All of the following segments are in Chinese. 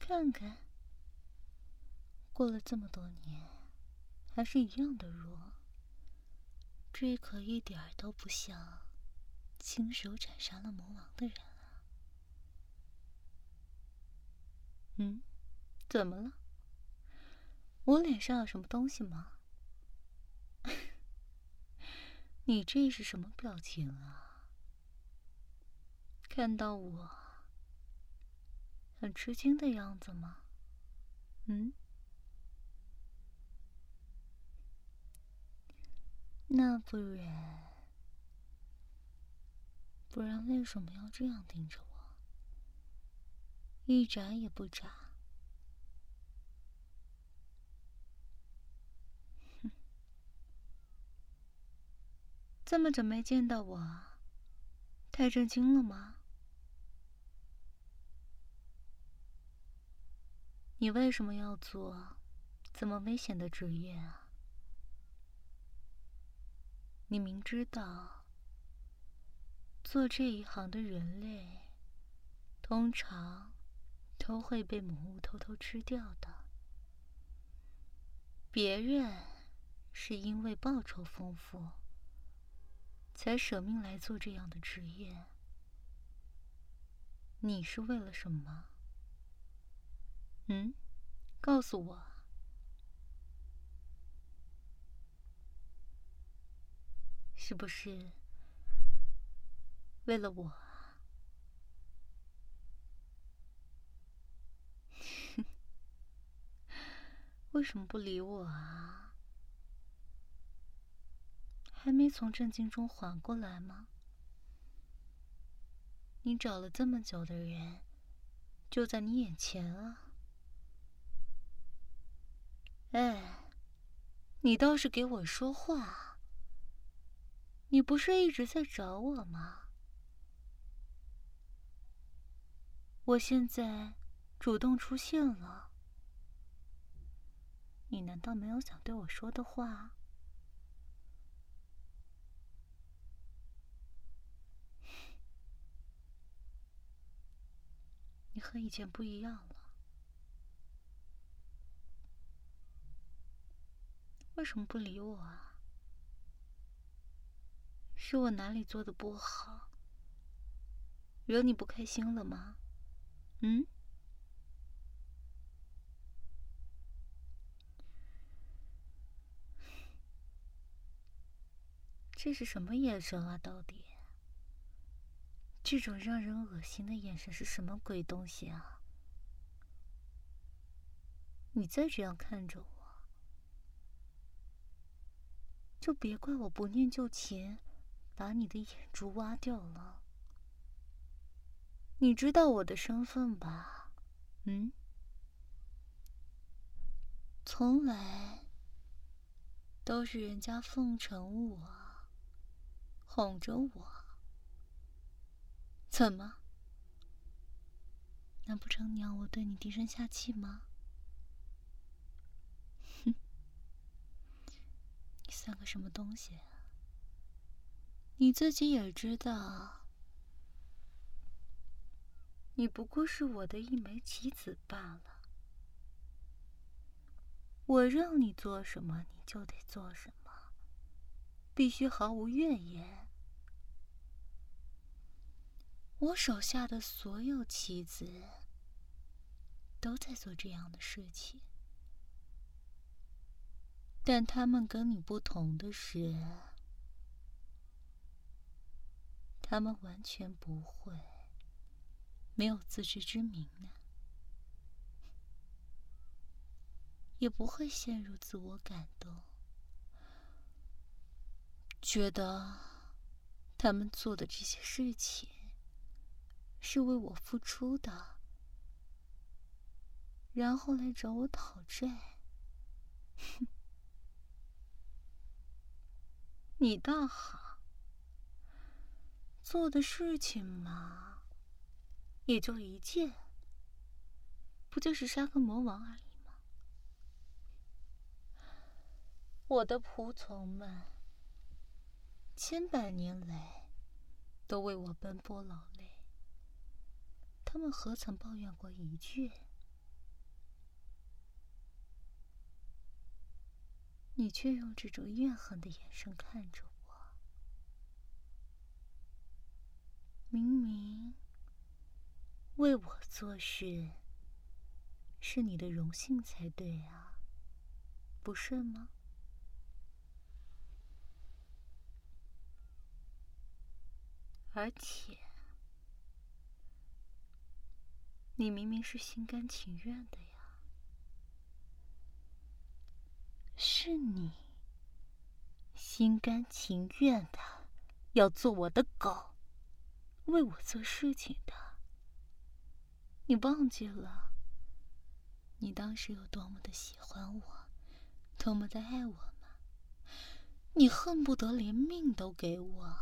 看看，过了这么多年，还是一样的弱。这可一点儿都不像亲手斩杀了魔王的人啊。怎么了？我脸上有什么东西吗？你这是什么表情啊？看到我很吃惊的样子吗？那不然为什么要这样盯着我？一眨也不眨。这么久没见到我，太震惊了吗？你为什么要做这么危险的职业啊？你明知道做这一行的人类通常都会被魔物偷偷吃掉的。别人是因为报酬丰富才舍命来做这样的职业，你是为了什么？告诉我。是不是为了我啊？为什么不理我啊？还没从震惊中缓过来吗？你找了这么久的人，就在你眼前啊！哎，你倒是给我说话！你不是一直在找我吗？我现在主动出现了，你难道没有想对我说的话？你和以前不一样了。为什么不理我啊？是我哪里做的不好，惹你不开心了吗？这是什么眼神啊？到底这种让人恶心的眼神是什么鬼东西啊？你再这样看着我，就别怪我不念旧情，把你的眼珠挖掉了。你知道我的身份吧？从来都是人家奉承我，哄着我。怎么？难不成你要我对你低声下气吗？哼，你算个什么东西啊？你自己也知道，你不过是我的一枚棋子罢了。我让你做什么，你就得做什么，必须毫无怨言。我手下的所有棋子都在做这样的事情，但他们跟你不同的是，他们完全不会没有自知之明呢，也不会陷入自我感动，觉得他们做的这些事情是为我付出的，然后来找我讨债。你倒好，做的事情嘛，也就一件，不就是杀个魔王而已吗？我的仆从们千百年来都为我奔波劳累，他们何曾抱怨过一句？ 你却用这种怨恨的眼神看着我。明明为我做事是你的荣幸才对啊，不是吗？而且你明明是心甘情愿的呀，是你心甘情愿的要做我的狗，为我做事情的。你忘记了你当时有多么的喜欢我，多么的爱我吗？你恨不得连命都给我，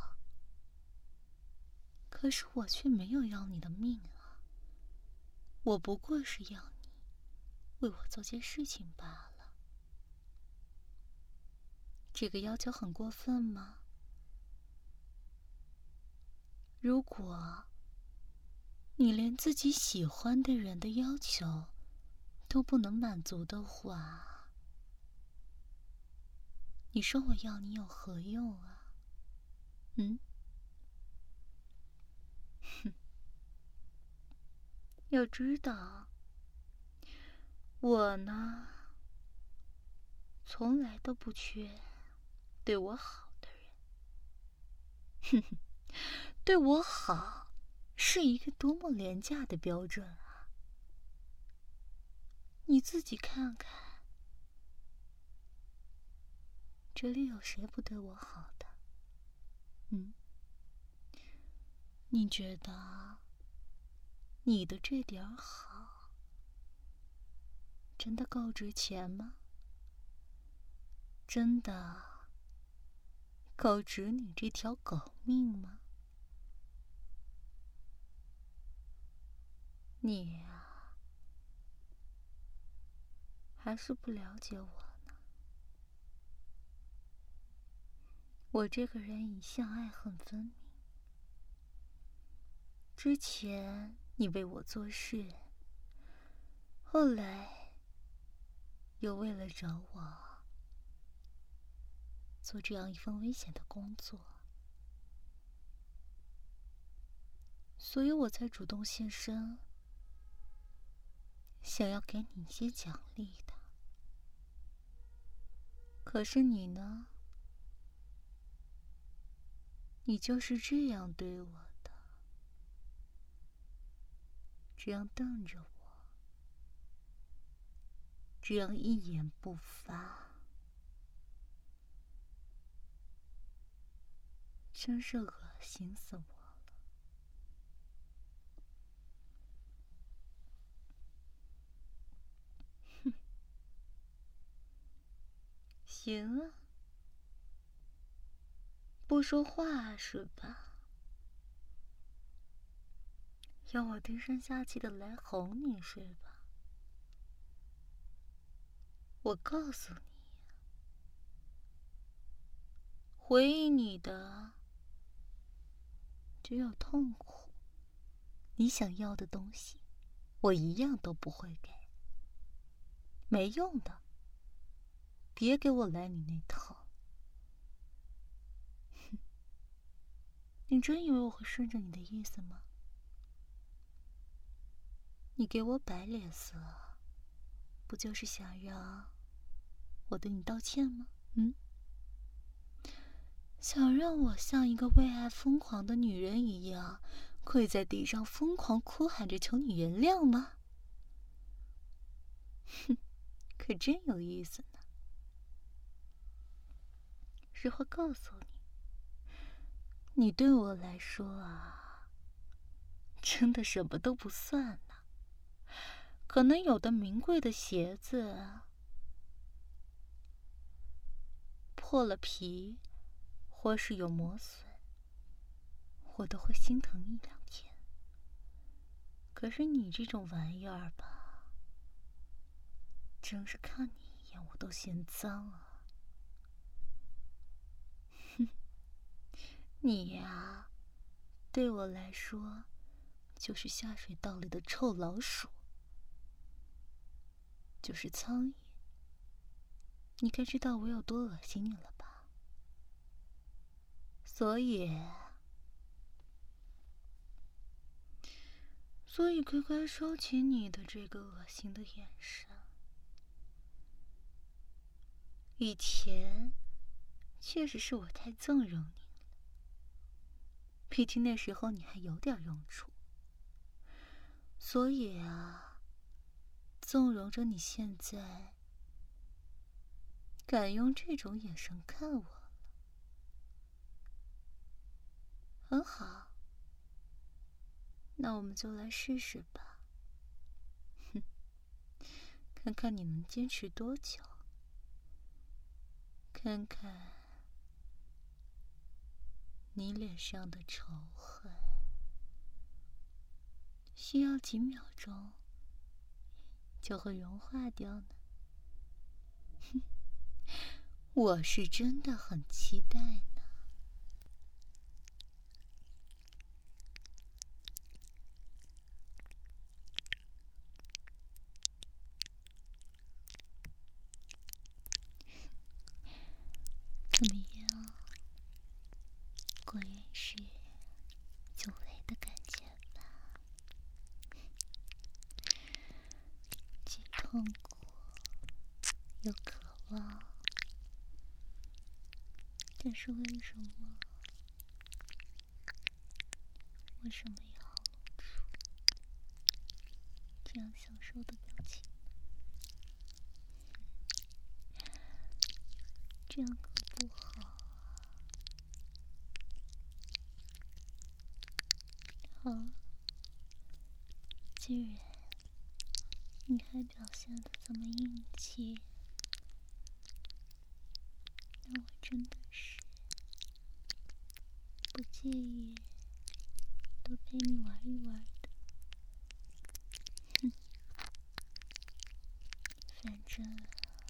可是我却没有要你的命啊，我不过是要你为我做些事情罢了。这个要求很过分吗？如果你连自己喜欢的人的要求都不能满足的话，你说我要你有何用啊？哼，要知道，我呢，从来都不缺对我好的人。对我好是一个多么廉价的标准啊！你自己看看，这里有谁不对我好的？你觉得你的这点好真的够值钱吗？真的够值你这条狗命吗？你呀，还是不了解我呢。我这个人一向爱恨分明。之前你为我做事，后来又为了找我做这样一份危险的工作，所以我才主动现身，想要给你一些奖励的。可是你呢？你就是这样对我的，这样瞪着我，这样一言不发，真是恶心死我了。哼，行啊，不说话是吧？要我低声下气的来哄你是吧？我告诉你，回应你的只有痛苦。你想要的东西，我一样都不会给。没用的，别给我来你那套。哼，你真以为我会顺着你的意思吗？你给我摆脸色，不就是想让我对你道歉吗？想让我像一个为爱疯狂的女人一样，跪在地上疯狂哭喊着求你原谅吗？哼，可真有意思呢。实话告诉你，你对我来说啊，真的什么都不算呢。可能有的名贵的鞋子破了皮，或是有磨损，我都会心疼一两天。可是你这种玩意儿吧，真是看你一眼我都嫌脏啊！哼，你呀，对我来说，就是下水道里的臭老鼠，就是苍蝇， 你该知道我有多恶心你了吧？所以乖乖收起你的这个恶心的眼神。以前确实是我太纵容你了，毕竟那时候你还有点用处。所以纵容着你现在敢用这种眼神看我了。很好，那我们就来试试吧。哼，看看你能坚持多久，看看你脸上的仇恨需要几秒钟就会融化掉呢。哼，我是真的很期待呢。怎么样？果然是久违的感觉吧？既痛苦又渴望，但是为什么要露出这样享受的表情？这样可不好啊。好，既然你还表现得这么硬气，那我真的是不介意多陪你玩一玩的。哼，反正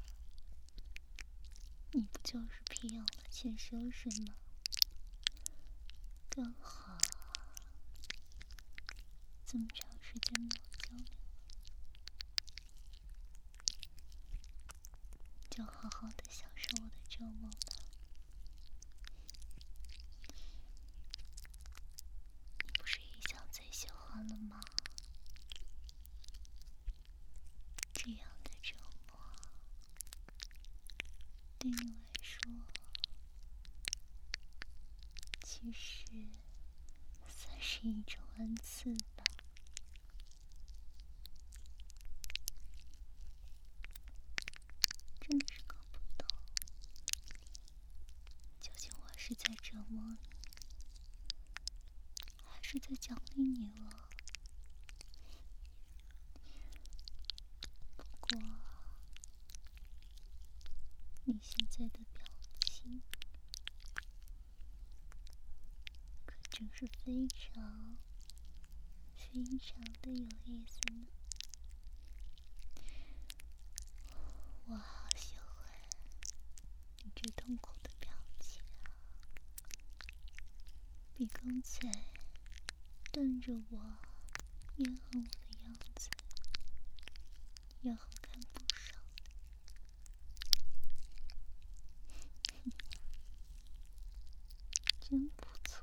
你不就是皮痒了欠收拾吗？刚好这么长时间没有交流，就好好的享受我的周末吧。你不是一向最喜欢了吗？这样的周末对你来说其实算是一种恩赐吧。真的是搞不懂，究竟我是在折磨你，还是在奖励你了？不过你现在的表情可真是非常的有意思呢。我好喜欢你这痛苦的表情啊，比刚才瞪着我怨恨我的样子要好看不少。真不错。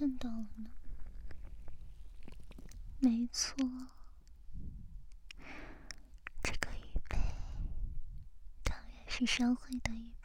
看到了呢？没错，这个玉佩当然是烧毁的玉